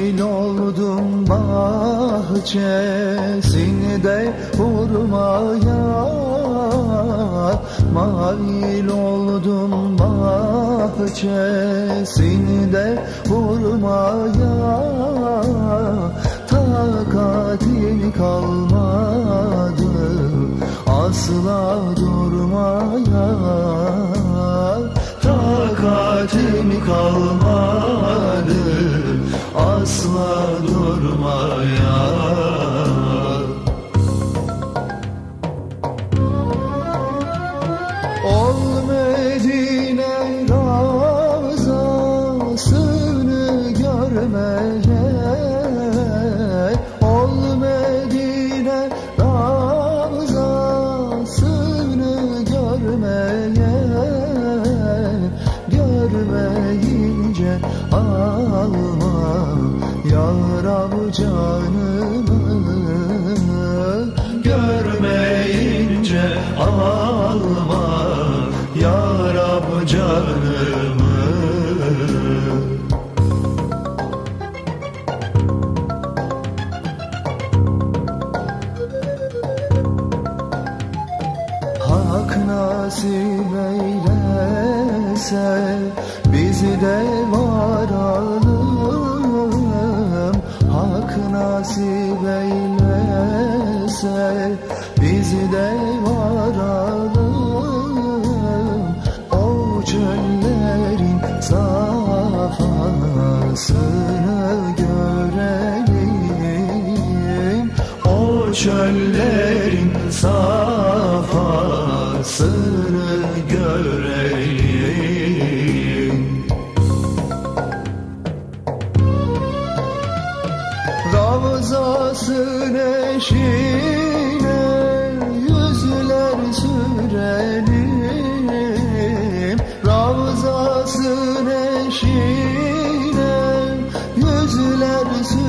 Mail oldum bahçesinde hurmaya, mail oldum bahçesinde hurmaya. Takatim kalmadı asla durmaya, takatim kalmadı asla durmaya. Ol Medine ravzasını görmeye, ol Medine ravzasını görmeye. Görmeyince alma ya Rab canımı, görmeyince alma ya Rab canımı. Hak nasip eylese bizi de varalım, hak nasip eylese bizi de varalım. O çöllerin safhasını görelim, o çöllerin safhasını görelim. Ravzasın eşine yüzler sürelim, ravzasın eşine yüzler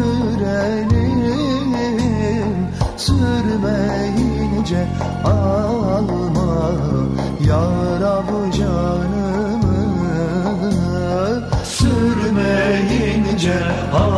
sürelim. Sürmeyince alma ya Rab canımı, sürmeyince alma